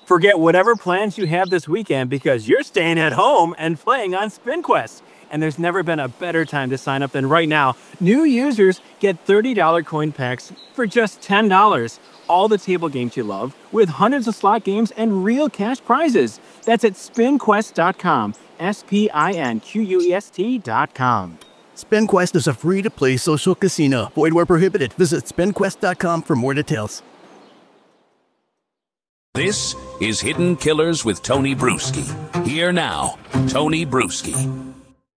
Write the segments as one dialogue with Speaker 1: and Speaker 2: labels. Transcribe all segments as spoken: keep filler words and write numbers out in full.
Speaker 1: Forget whatever plans you have this weekend because you're staying at home and playing on SpinQuest. And there's never been a better time to sign up than right now. New users get thirty dollars coin packs for just ten dollars. All the table games you love, with hundreds of slot games and real cash prizes. That's at spin quest dot com. S P I N Q U E S T dot com.
Speaker 2: SpinQuest is a free-to-play social casino. Void where prohibited. Visit spin quest dot com for more details.
Speaker 3: This is Hidden Killers with Tony Bruschi. Here now, Tony Bruschi.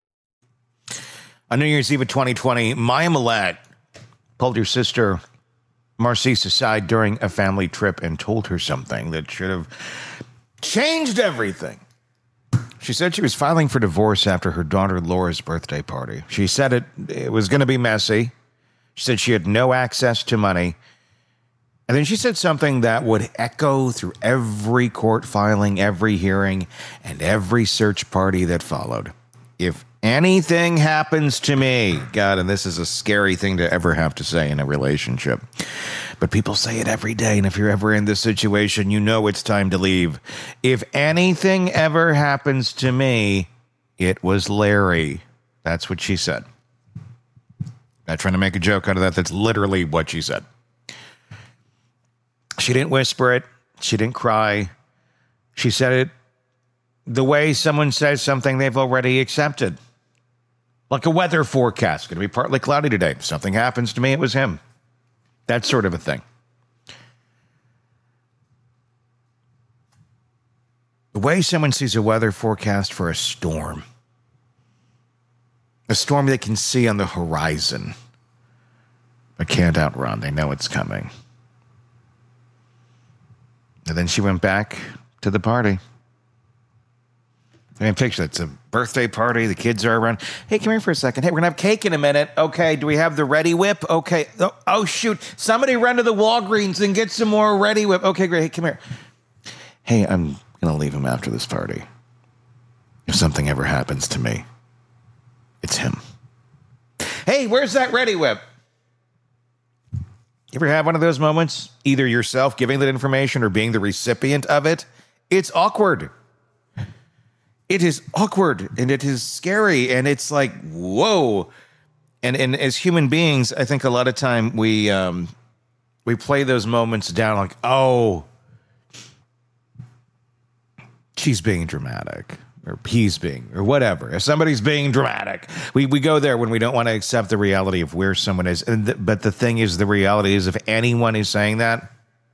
Speaker 4: On New Year's Eve of twenty twenty, Maya Millette pulled her sister Marcise aside during a family trip and told her something that should have changed everything. She said she was filing for divorce after her daughter Laura's birthday party. She said it, it was going to be messy. She said she had no access to money. And then she said something that would echo through every court filing, every hearing, and every search party that followed. If anything happens to me, God, and this is a scary thing to ever have to say in a relationship, but people say it every day, and if you're ever in this situation, you know it's time to leave. If anything ever happens to me, it was Larry. That's what she said. Not trying to make a joke out of that. That's literally what she said. She didn't whisper it. She didn't cry. She said it the way someone says something they've already accepted. Like a weather forecast. Going to be partly cloudy today. If something happens to me, it was him. That sort of a thing. The way someone sees a weather forecast for a storm. A storm they can see on the horizon. But can't outrun. They know it's coming. And then she went back to the party. I mean, picture it's a birthday party. The kids are around. Hey, come here for a second. Hey, we're going to have cake in a minute. Okay, do we have the Ready Whip? Okay. Oh, oh, shoot. Somebody run to the Walgreens and get some more Ready Whip. Okay, great. Hey, come here. Hey, I'm going to leave him after this party. If something ever happens to me, it's him. Hey, where's that Ready Whip? You ever have one of those moments? Either yourself giving that information or being the recipient of it? It's awkward. It is awkward and it is scary and it's like, whoa. And and as human beings, I think a lot of time we um, we play those moments down like, oh, she's being dramatic. Or he's being, or whatever. If somebody's being dramatic, we, we go there when we don't want to accept the reality of where someone is. And th- but the thing is, the reality is, if anyone is saying that,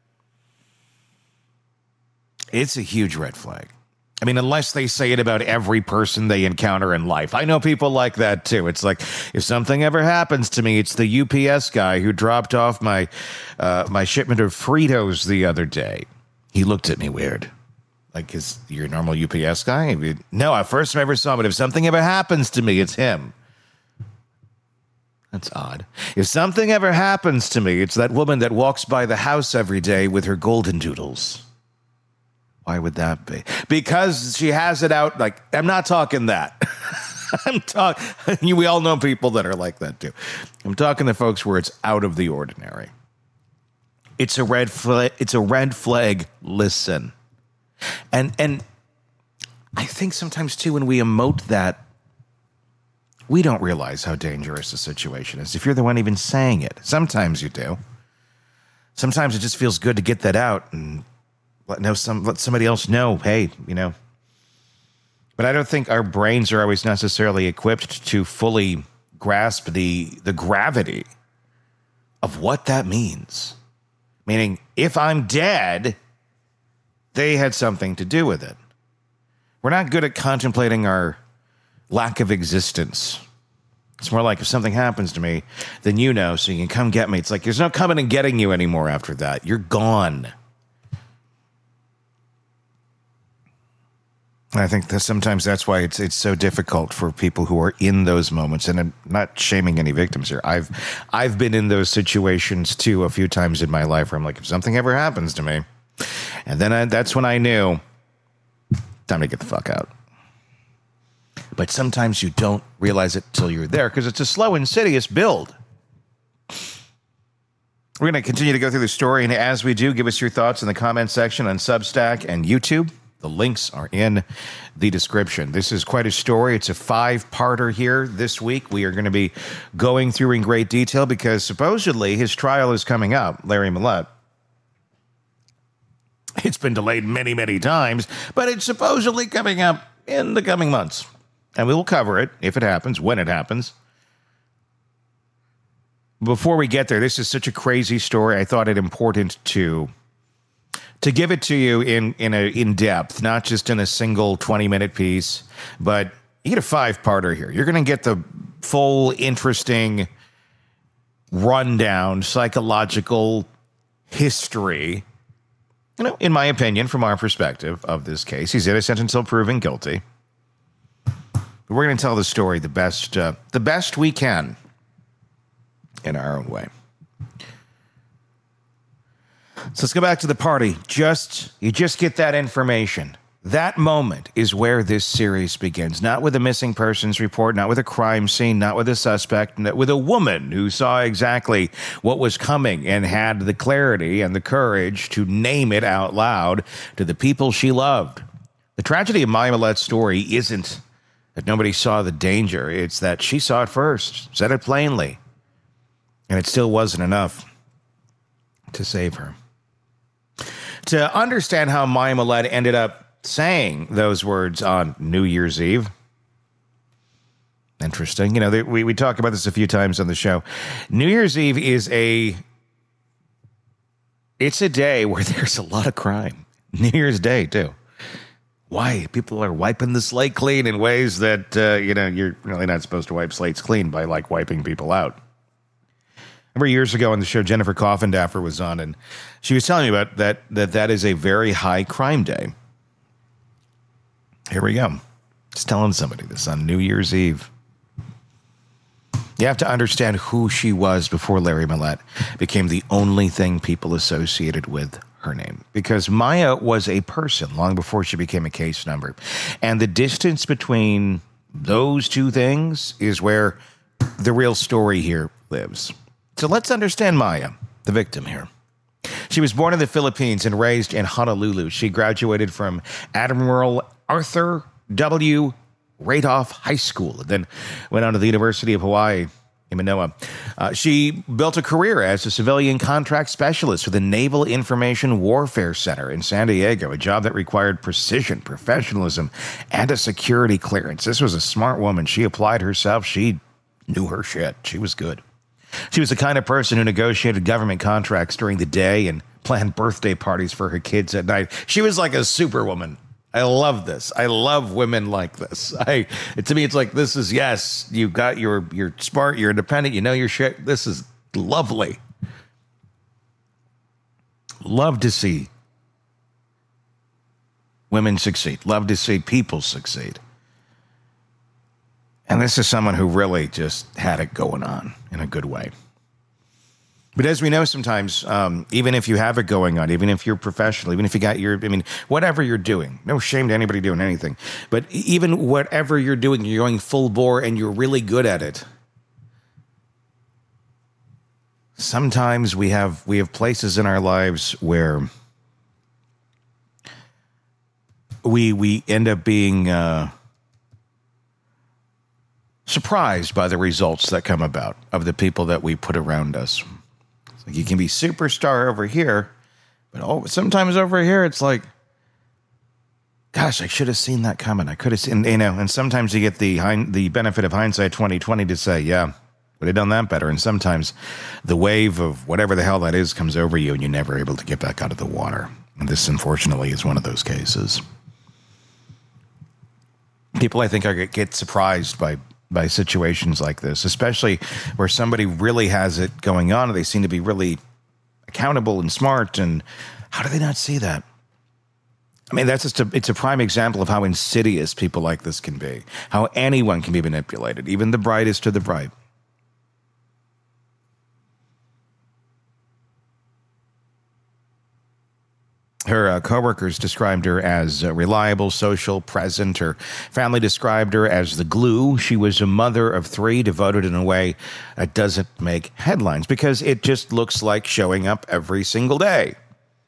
Speaker 4: it's a huge red flag. I mean, unless they say it about every person they encounter in life. I know people like that too. It's like, if something ever happens to me, it's the U P S guy who dropped off my uh, my shipment of Fritos the other day. He looked at me weird. Like, is your normal U P S guy? I mean, no, I first time I ever saw him, but if something ever happens to me, it's him. That's odd. If something ever happens to me, it's that woman that walks by the house every day with her golden doodles. Why would that be? Because she has it out, like, I'm not talking that. I'm talking, we all know people that are like that too. I'm talking to folks where it's out of the ordinary. It's a red flag. It's a red flag. Listen. And and I think sometimes, too, when we emote that, we don't realize how dangerous the situation is. If you're the one even saying it. Sometimes you do. Sometimes it just feels good to get that out and let, know some, let somebody else know, hey, you know. But I don't think our brains are always necessarily equipped to fully grasp the the gravity of what that means. Meaning, if I'm dead, they had something to do with it. We're not good at contemplating our lack of existence. It's more like, if something happens to me, then you know, so you can come get me. It's like, there's no coming and getting you anymore after that. You're gone. And I think that sometimes that's why it's it's so difficult for people who are in those moments. And I'm not shaming any victims here. I've I've been in those situations too a few times in my life where I'm like, if something ever happens to me, and then I, that's when I knew, time to get the fuck out. But sometimes you don't realize it till you're there because it's a slow, insidious build. We're going to continue to go through the story, and as we do, give us your thoughts in the comment section on Substack and YouTube. The links are in the description. This is quite a story. It's a five-parter here this week. We are going to be going through in great detail because supposedly his trial is coming up, Larry Millett. It's been delayed many, many times, but it's supposedly coming up in the coming months. And we will cover it if it happens, when it happens. Before we get there, this is such a crazy story. I thought it important to to give it to you in in a in depth, not just in a single twenty minute piece, but you get a five parter here. You're going to get the full, interesting rundown, psychological history. You know, in my opinion, from our perspective of this case, he's innocent until proven guilty. But we're going to tell the story the best uh, the best we can. In our own way. So let's go back to the party. Just you just get that information. That moment is where this series begins. Not with a missing persons report, not with a crime scene, not with a suspect, not with a woman who saw exactly what was coming and had the clarity and the courage to name it out loud to the people she loved. The tragedy of Maya Millett's story isn't that nobody saw the danger. It's that she saw it first, said it plainly. And it still wasn't enough to save her. To understand how Maya Millett ended up saying those words on New Year's Eve. Interesting. You know, they, we, we talk about this a few times on the show. New Year's Eve is a... It's a day where there's a lot of crime. New Year's Day, too. Why? People are wiping the slate clean in ways that, uh, you know, you're really not supposed to wipe slates clean by, like, wiping people out. Remember years ago on the show, Jennifer Coffindaffer was on, and she was telling me about that, that that is a very high crime day. Here we go. Just telling somebody this on New Year's Eve. You have to understand who she was before Larry Millett became the only thing people associated with her name. Because Maya was a person long before she became a case number. And the distance between those two things is where the real story here lives. So let's understand Maya, the victim here. She was born in the Philippines and raised in Honolulu. She graduated from Admiral Arthur W. Radoff High School, and then went on to the University of Hawaii in Manoa. Uh, she built a career as a civilian contract specialist with the Naval Information Warfare Center in San Diego, a job that required precision, professionalism, and a security clearance. This was a smart woman. She applied herself. She knew her shit. She was good. She was the kind of person who negotiated government contracts during the day and planned birthday parties for her kids at night. She was like a superwoman. I love this. I love women like this. I to me, it's like, this is, yes, you got your, you're smart, you're independent, you know your shit. This is lovely. Love to see women succeed. Love to see people succeed. And this is someone who really just had it going on in a good way. But as we know, sometimes, um, even if you have it going on, even if you're professional, even if you got your, I mean, whatever you're doing, no shame to anybody doing anything, but even whatever you're doing, you're going full bore and you're really good at it. Sometimes we have, we have places in our lives where we, we end up being, uh, surprised by the results that come about of the people that we put around us. It's like you can be superstar over here, but oh, sometimes over here it's like, gosh, I should have seen that coming. I could have seen, you know. And sometimes you get the hind, the benefit of hindsight twenty twenty to say, yeah, would have done that better. And sometimes the wave of whatever the hell that is comes over you, and you're never able to get back out of the water. And this, unfortunately, is one of those cases. People, I think, are get surprised by. by situations like this, especially where somebody really has it going on and they seem to be really accountable and smart. And how do they not see that? I mean, that's just a, it's a prime example of how insidious people like this can be, how anyone can be manipulated, even the brightest to the bright. Her uh, coworkers described her as uh, reliable, social, present. Her family described her as the glue. She was a mother of three, devoted in a way that doesn't make headlines because it just looks like showing up every single day.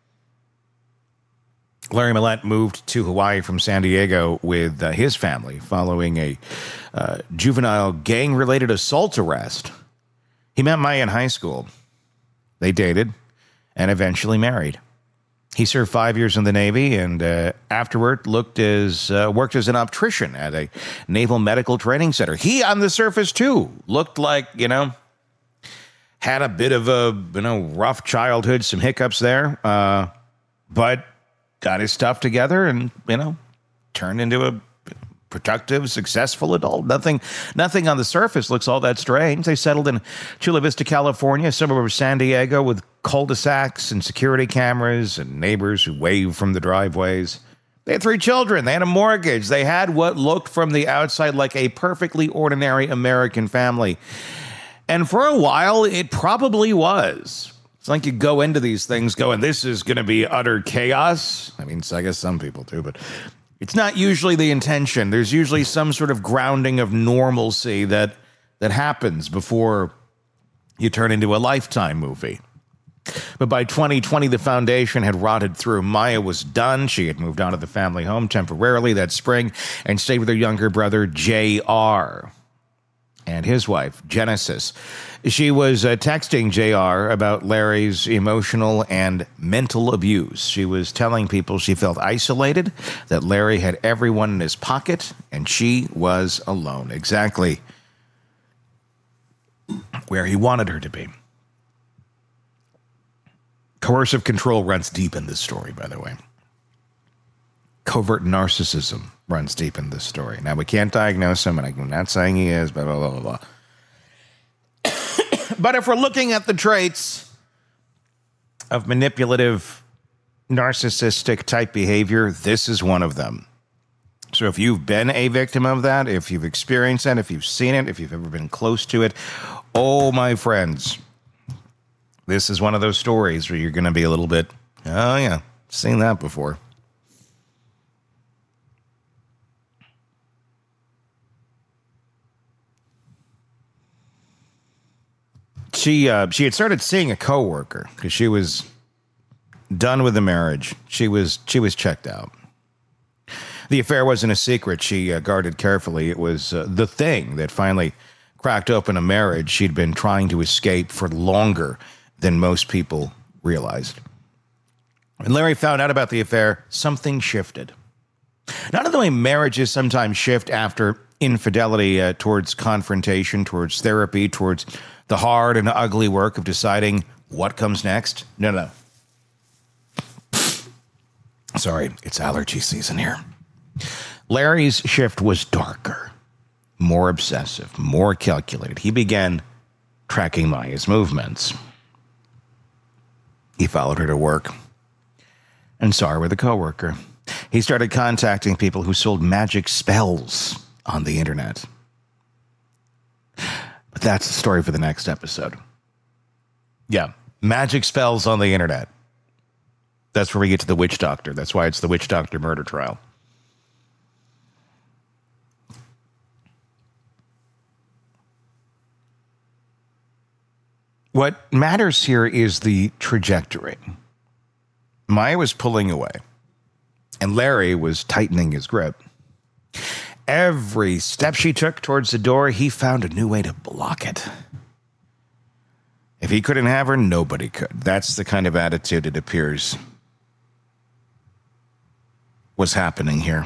Speaker 4: Larry Millett moved to Hawaii from San Diego with uh, his family following a uh, juvenile gang-related assault arrest. He met Maya in high school. They dated and eventually married. He served five years in the Navy and uh, afterward looked as uh, worked as an optician at a Naval Medical Training Center. He, on the surface, too, looked like, you know, had a bit of a, you know, rough childhood, some hiccups there, uh, but got his stuff together and, you know, turned into a productive, successful adult. Nothing nothing on the surface looks all that strange. They settled in Chula Vista, California, a suburb of San Diego, with cul-de-sacs and security cameras and neighbors who wave from the driveways. They had three children. They had a mortgage. They had what looked from the outside like a perfectly ordinary American family. And for a while, it probably was. It's like you go into these things going, this is going to be utter chaos. I mean, I guess some people do, but it's not usually the intention. There's usually some sort of grounding of normalcy that that happens before you turn into a Lifetime movie. But by twenty twenty, the foundation had rotted through. Maya was done. She had moved out of the family home temporarily that spring and stayed with her younger brother, J R, and his wife, Genesis. She was uh, texting J R about Larry's emotional and mental abuse. She was telling people she felt isolated, that Larry had everyone in his pocket, and she was alone. Exactly where he wanted her to be. Coercive control runs deep in this story, by the way. Covert narcissism runs deep in this story. Now, we can't diagnose him, and I'm not saying he is, blah, blah, blah, blah. But if we're looking at the traits of manipulative, narcissistic type behavior, this is one of them. So if you've been a victim of that, if you've experienced that, if you've seen it, if you've ever been close to it, oh, my friends, this is one of those stories where you're going to be a little bit, oh, yeah, seen that before. She uh, she had started seeing a coworker because she was done with the marriage. She was she was checked out. The affair wasn't a secret. She uh, guarded carefully. It was uh, the thing that finally cracked open a marriage she'd been trying to escape for longer than most people realized. When Larry found out about the affair, something shifted. Not in the way marriages sometimes shift after infidelity, uh, towards confrontation, towards therapy, towards the hard and ugly work of deciding what comes next. No, no. Sorry, it's allergy season here. Larry's shift was darker, more obsessive, more calculated. He began tracking Maya's movements. He followed her to work and saw her with a coworker. He started contacting people who sold magic spells on the internet. But that's the story for the next episode. Yeah, magic spells on the internet. That's where we get to the witch doctor. That's why it's the witch doctor murder trial. What matters here is the trajectory. Maya was pulling away, and Larry was tightening his grip. Every step she took towards the door, he found a new way to block it. If he couldn't have her, nobody could. That's the kind of attitude it appears was happening here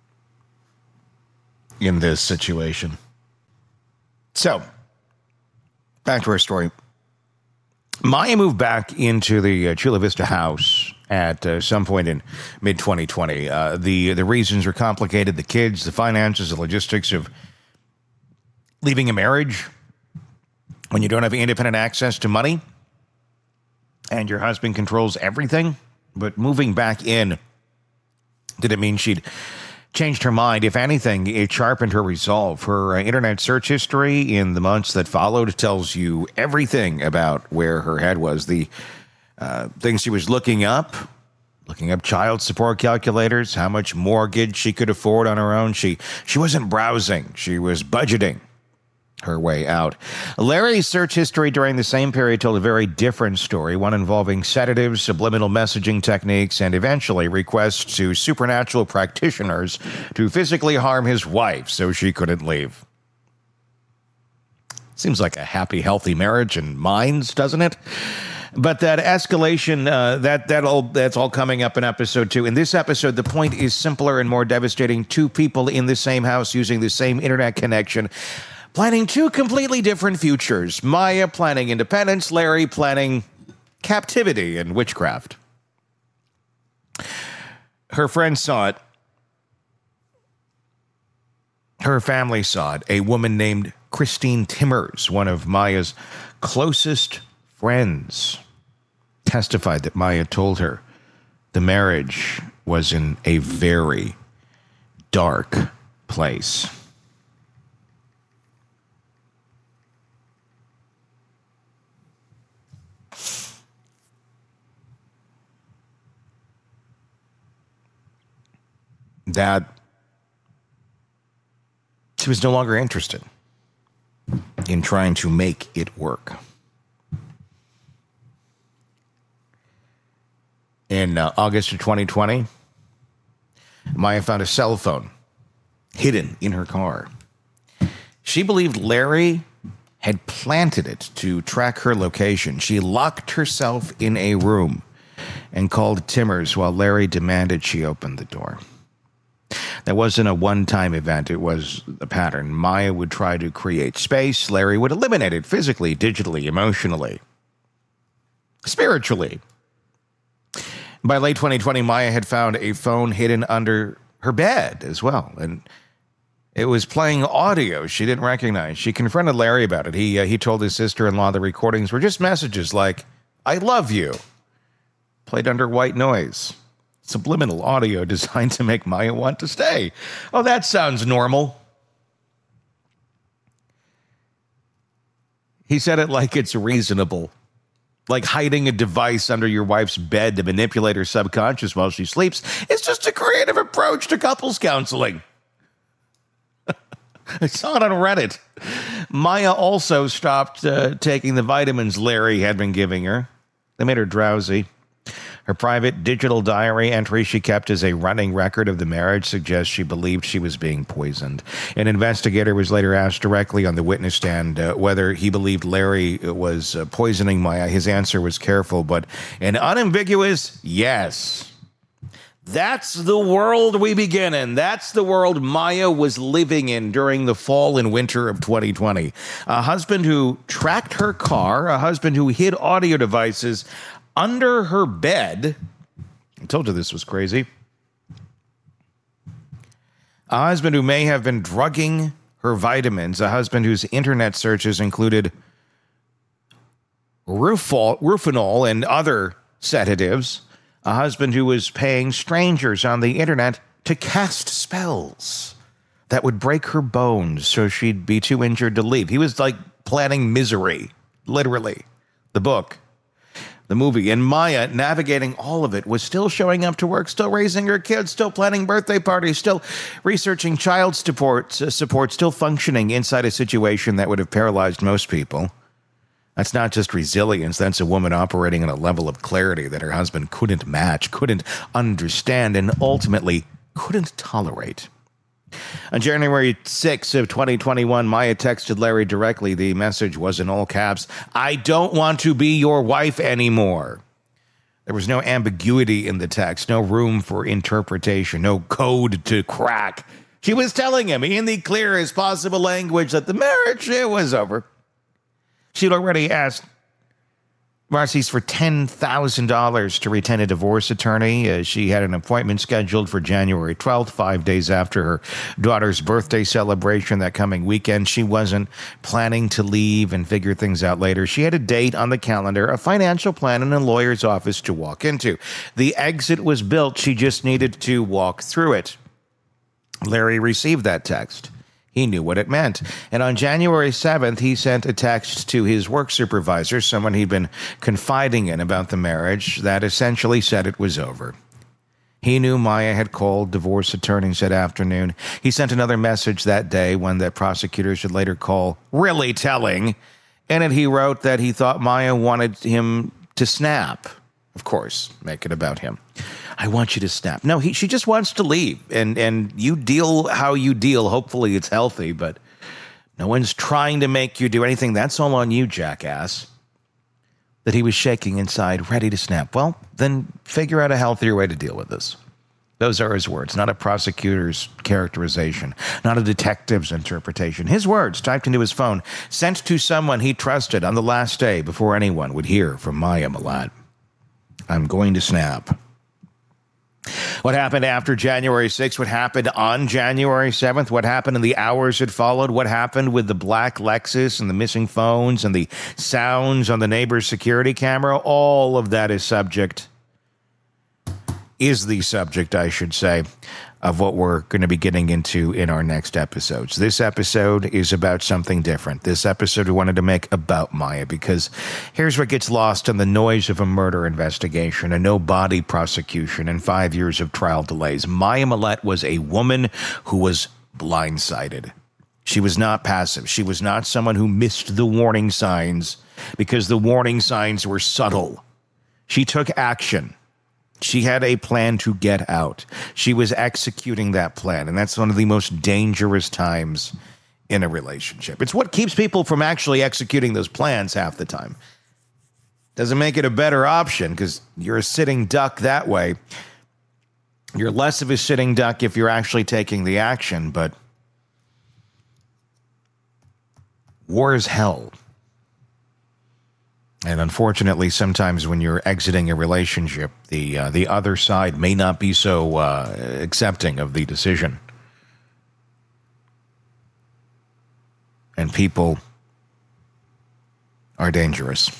Speaker 4: in this situation. So, back to our story. Maya moved back into the uh, Chula Vista house at uh, some point in mid twenty twenty. Uh, the, the reasons are complicated. The kids, the finances, the logistics of leaving a marriage when you don't have independent access to money and your husband controls everything. But moving back in didn't mean she'd changed her mind. If anything, it sharpened her resolve. Her uh, internet search history in the months that followed tells you everything about where her head was. The uh, things she was looking up looking up child support calculators, how much mortgage she could afford on her own. She she wasn't browsing. She was budgeting her way out. Larry's search history during the same period told a very different story, one involving sedatives, subliminal messaging techniques, and eventually requests to supernatural practitioners to physically harm his wife so she couldn't leave. Seems like a happy, healthy marriage in minds, doesn't it? But that escalation, uh, that that all that's all coming up in episode two. In this episode, the point is simpler and more devastating. Two people in the same house using the same internet connection, planning two completely different futures. Maya planning independence, Larry planning captivity and witchcraft. Her friends saw it. Her family saw it. A woman named Christine Timmers, one of Maya's closest friends, testified that Maya told her the marriage was in a very dark place. That she was no longer interested in trying to make it work. In uh, August of twenty twenty, Maya found a cell phone hidden in her car. She believed Larry had planted it to track her location. She locked herself in a room and called Timmers while Larry demanded she open the door. That wasn't a one-time event. It was a pattern. Maya would try to create space. Larry would eliminate it physically, digitally, emotionally, spiritually. By late twenty twenty, Maya had found a phone hidden under her bed as well, and it was playing audio she didn't recognize. She confronted Larry about it. He uh, he told his sister-in-law the recordings were just messages like, "I love you," played under white noise. Subliminal audio designed to make Maya want to stay. Oh, that sounds normal. He said it like it's reasonable. Like hiding a device under your wife's bed to manipulate her subconscious while she sleeps. It's just a creative approach to couples counseling. I saw it on Reddit. Maya also stopped uh, taking the vitamins Larry had been giving her. They made her drowsy. Her private digital diary entry she kept as a running record of the marriage suggests she believed she was being poisoned. An investigator was later asked directly on the witness stand uh, whether he believed Larry was uh, poisoning Maya. His answer was careful, but an unambiguous yes. That's the world we begin in. That's the world Maya was living in during the fall and winter of twenty twenty. A husband who tracked her car, a husband who hid audio devices under her bed. I told you this was crazy. A husband who may have been drugging her vitamins. A husband whose internet searches included Rufol, Rufinol and other sedatives. A husband who was paying strangers on the internet to cast spells that would break her bones so she'd be too injured to leave. He was like planning Misery, literally. The book. The movie. And Maya, navigating all of it, was still showing up to work, still raising her kids, still planning birthday parties, still researching child support, uh, support, still functioning inside a situation that would have paralyzed most people. That's not just resilience. That's a woman operating at a level of clarity that her husband couldn't match, couldn't understand, and ultimately couldn't tolerate. On January sixth of twenty twenty-one, Maya texted Larry directly. The message was in all caps, "I don't want to be your wife anymore." There was no ambiguity in the text, no room for interpretation, no code to crack. She was telling him in the clearest possible language that the marriage, it was over. She'd already asked Marcy's for ten thousand dollars to retain a divorce attorney. Uh, she had an appointment scheduled for January twelfth, five days after her daughter's birthday celebration that coming weekend. She wasn't planning to leave and figure things out later. She had a date on the calendar, a financial plan, and a lawyer's office to walk into. The exit was built. She just needed to walk through it. Larry received that text. He knew what it meant. And on January seventh, he sent a text to his work supervisor, someone he'd been confiding in about the marriage, that essentially said it was over. He knew Maya had called divorce attorneys that afternoon. He sent another message that day, one that prosecutors should later call really telling. In it, he wrote that he thought Maya wanted him to snap. Of course, make it about him. I want you to snap. No, he, she just wants to leave. And, and you deal how you deal. Hopefully it's healthy, but no one's trying to make you do anything. That's all on you, jackass. That he was shaking inside, ready to snap. Well, then figure out a healthier way to deal with this. Those are his words, not a prosecutor's characterization, not a detective's interpretation. His words, typed into his phone, sent to someone he trusted on the last day before anyone would hear from Maya Malett. I'm going to snap. What happened after January sixth? What happened on January seventh? What happened in the hours that followed? What happened with the black Lexus and the missing phones and the sounds on the neighbor's security camera? All of that is subject, is the subject, I should say, of what we're going to be getting into in our next episodes. This episode is about something different. This episode we wanted to make about Maya because here's what gets lost in the noise of a murder investigation, a no-body prosecution, and five years of trial delays. Maya Malett was a woman who was blindsided. She was not passive. She was not someone who missed the warning signs because the warning signs were subtle. She took action. She had a plan to get out. She was executing that plan, and that's one of the most dangerous times in a relationship. It's what keeps people from actually executing those plans half the time. Doesn't make it a better option because you're a sitting duck that way. You're less of a sitting duck if you're actually taking the action, but war is hell. And unfortunately, sometimes when you're exiting a relationship, the uh, the other side may not be so uh, accepting of the decision. And people are dangerous.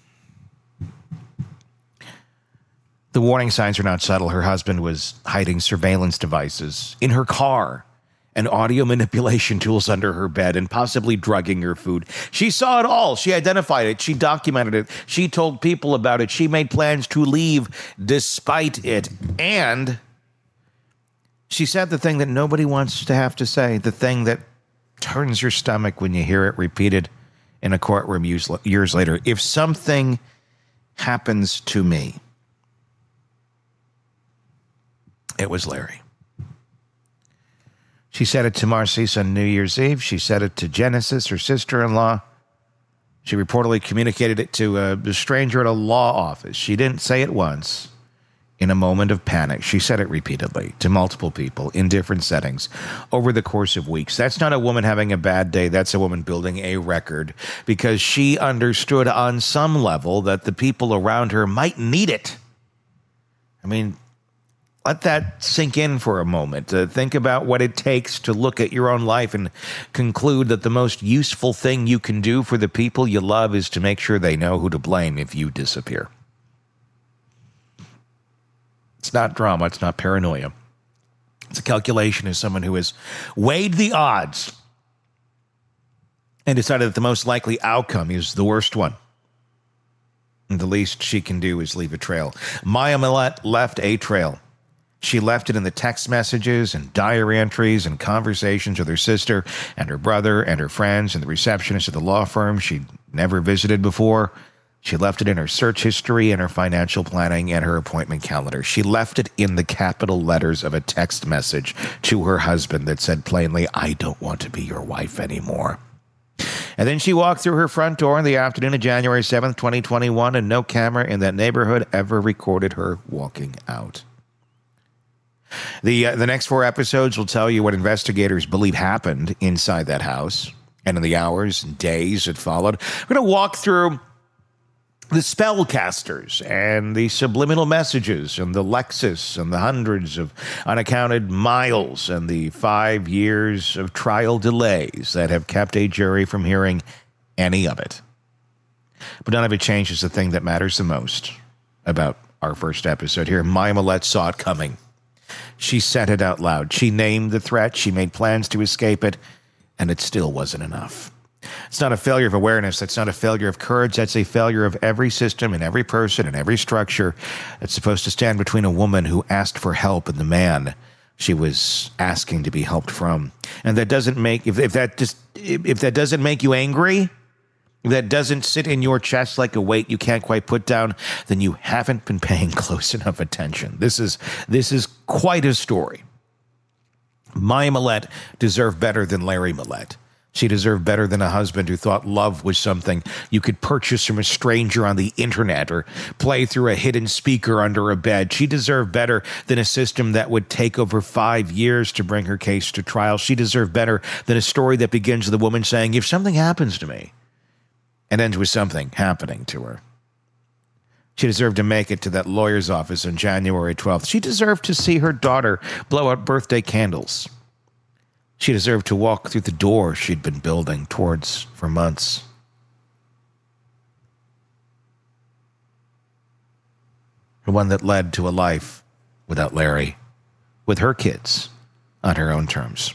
Speaker 4: The warning signs are not subtle. Her husband was hiding surveillance devices in her car and audio manipulation tools under her bed and possibly drugging her food. She saw it all. She identified it. She documented it. She told people about it. She made plans to leave despite it. And she said the thing that nobody wants to have to say, the thing that turns your stomach when you hear it repeated in a courtroom years, years later. If something happens to me, it was Larry. She said it to Marcise on New Year's Eve. She said it to Genesis, her sister-in-law. She reportedly communicated it to a, a stranger at a law office. She didn't say it once in a moment of panic. She said it repeatedly to multiple people in different settings over the course of weeks. That's not a woman having a bad day. That's a woman building a record because she understood on some level that the people around her might need it. I mean, let that sink in for a moment. Uh, think about what it takes to look at your own life and conclude that the most useful thing you can do for the people you love is to make sure they know who to blame if you disappear. It's not drama. It's not paranoia. It's a calculation as someone who has weighed the odds and decided that the most likely outcome is the worst one. And the least she can do is leave a trail. Maya Malett left a trail. She left it in the text messages and diary entries and conversations with her sister and her brother and her friends and the receptionist at the law firm she'd never visited before. She left it in her search history and her financial planning and her appointment calendar. She left it in the capital letters of a text message to her husband that said plainly, "I don't want to be your wife anymore." And then she walked through her front door in the afternoon of January seventh, twenty twenty-one, and no camera in that neighborhood ever recorded her walking out. The uh, the next four episodes will tell you what investigators believe happened inside that house and in the hours and days that followed. We're going to walk through the spellcasters and the subliminal messages and the Lexus and the hundreds of unaccounted miles and the five years of trial delays that have kept a jury from hearing any of it. But none of it changes the thing that matters the most about our first episode here. Maya Malett saw it coming. She said it out loud. She named the threat. She made plans to escape it, and it still wasn't enough. It's not a failure of awareness. That's not a failure of courage. That's a failure of every system and every person and every structure that's supposed to stand between a woman who asked for help and the man she was asking to be helped from. And that doesn't make, if, if that just, if, if that doesn't make you angry, if that doesn't sit in your chest like a weight you can't quite put down, then you haven't been paying close enough attention. This is, this is quite a story. Maya Millette deserved better than Larry Millette. She deserved better than a husband who thought love was something you could purchase from a stranger on the internet or play through a hidden speaker under a bed. She deserved better than a system that would take over five years to bring her case to trial. She deserved better than a story that begins with a woman saying, if something happens to me, and ends with something happening to her. She deserved to make it to that lawyer's office on January twelfth. She deserved to see her daughter blow out birthday candles. She deserved to walk through the door she'd been building towards for months. The one that led to a life without Larry, with her kids on her own terms.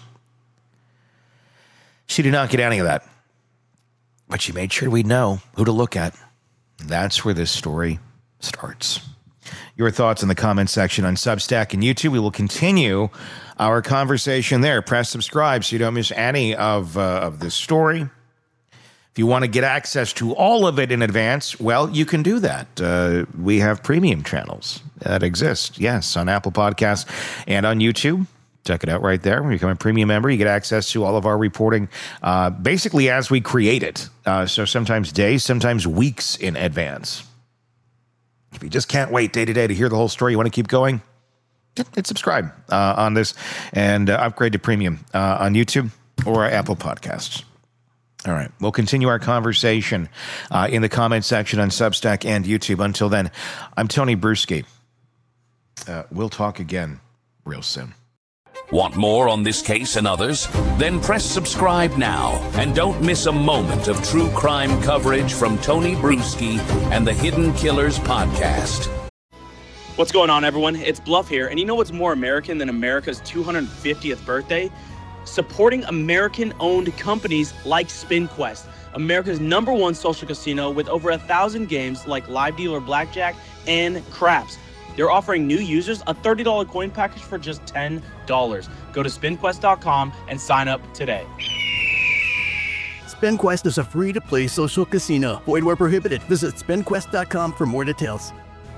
Speaker 4: She did not get any of that, but she made sure we'd know who to look at. That's where this story starts. Your thoughts in the comment section on Substack and YouTube. We will continue our conversation there. Press subscribe so you don't miss any of, uh, of this story. If you want to get access to all of it in advance, well, you can do that. Uh, we have premium channels that exist, yes, on Apple Podcasts and on YouTube. Check it out right there. When you become a premium member, you get access to all of our reporting uh, basically as we create it. Uh, so sometimes days, sometimes weeks in advance. If you just can't wait day to day to hear the whole story, you want to keep going, hit subscribe uh, on this and uh, upgrade to premium uh, on YouTube or Apple Podcasts. All right. We'll continue our conversation uh, in the comment section on Substack and YouTube. Until then, I'm Tony Bruschi. Uh, we'll talk again real soon.
Speaker 3: Want more on this case and others? Then press subscribe now and don't miss a moment of true crime coverage from Tony Bruschi and the Hidden Killers podcast.
Speaker 1: What's going on, everyone? It's Bluff here, and you know what's more American than America's two hundred fiftieth birthday? Supporting American-owned companies like SpinQuest, America's number one social casino with over a thousand games like Live Dealer Blackjack and Craps. They're offering new users a thirty dollars coin package for just ten dollars. Go to spin quest dot com and sign up today.
Speaker 2: SpinQuest is a free-to-play social casino. Void where prohibited. Visit spin quest dot com for more details.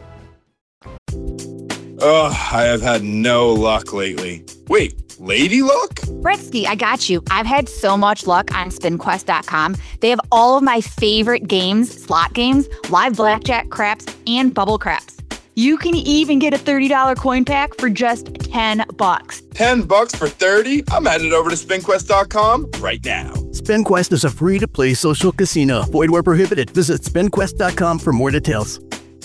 Speaker 5: Ugh, I have had no luck lately. Wait, lady luck?
Speaker 6: Britsky, I got you. I've had so much luck on spin quest dot com. They have all of my favorite games, slot games, live blackjack, craps, and bubble craps. You can even get a thirty dollars coin pack for just ten bucks.
Speaker 5: ten bucks for thirty? I'm headed over to spin quest dot com right now.
Speaker 2: SpinQuest is a free-to-play social casino. Void where prohibited. Visit spin quest dot com for more details.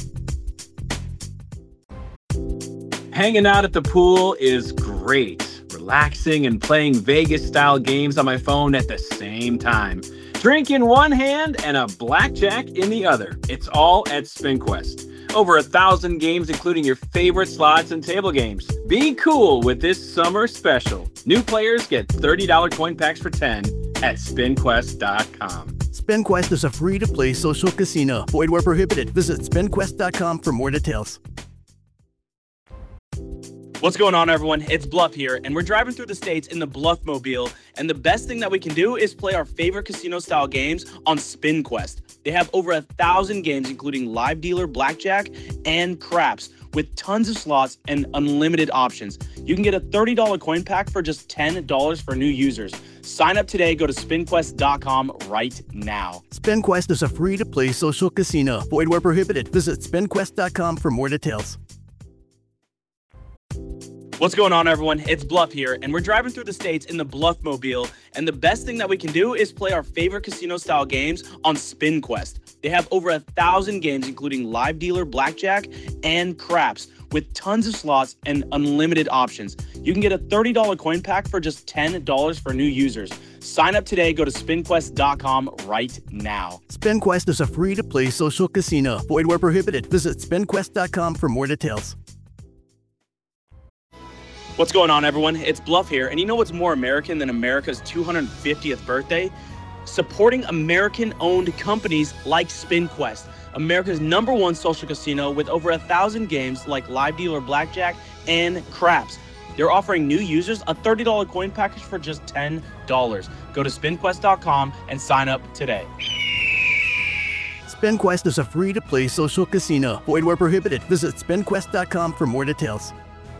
Speaker 1: Hanging out at the pool is great. Relaxing and playing Vegas-style games on my phone at the same time. Drink in one hand and a blackjack in the other. It's all at SpinQuest. Over a thousand games, including your favorite slots and table games. Be cool with this summer special. New players get thirty dollars coin packs for ten at spin quest dot com.
Speaker 2: SpinQuest is a free-to-play social casino. Void where prohibited. Visit spin quest dot com for more details.
Speaker 1: What's going on, everyone? It's Bluff here, and we're driving through the states in the Bluff Mobile, and the best thing that we can do is play our favorite casino-style games on SpinQuest. They have over a thousand games, including Live Dealer, Blackjack, and Craps, with tons of slots and unlimited options. You can get a thirty dollars coin pack for just ten dollars for new users. Sign up today. Go to spin quest dot com right now.
Speaker 2: SpinQuest is a free-to-play social casino. Void where prohibited. Visit spin quest dot com for more details.
Speaker 1: What's going on, everyone? It's Bluff here, and we're driving through the states in the Bluff Mobile, and the best thing that we can do is play our favorite casino-style games on SpinQuest. They have over a thousand games, including Live Dealer, Blackjack, and Craps, with tons of slots and unlimited options. You can get a thirty dollars coin pack for just ten dollars for new users. Sign up today. Go to spin quest dot com right now.
Speaker 2: SpinQuest is a free-to-play social casino. Void where prohibited. Visit spin quest dot com for more details.
Speaker 1: What's going on, everyone? It's Bluff here, and you know what's more American than America's two hundred fiftieth birthday?
Speaker 7: supporting American-owned companies like SpinQuest, America's number one social casino with over a thousand games like live dealer blackjack and craps. They're offering new users a thirty dollars coin package for just ten dollars. Go to spin quest dot com and sign up today.
Speaker 2: SpinQuest is a free-to-play social casino. Void where prohibited. Visit spin quest dot com for more details.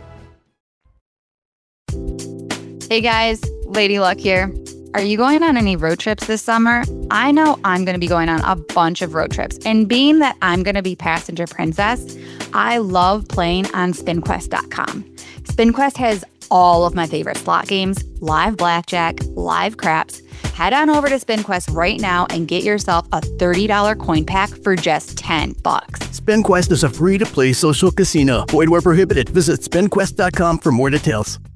Speaker 6: Hey guys, Lady Luck here. Are you going on any road trips this summer? I know I'm going to be going on a bunch of road trips, and being that I'm going to be passenger princess, I love playing on spin quest dot com. SpinQuest has all of my favorite slot games, live blackjack, live craps. Head on over to SpinQuest right now and get yourself a thirty dollars coin pack for just ten bucks.
Speaker 2: SpinQuest is a free-to-play social casino. Void where prohibited. Visit spin quest dot com for more details.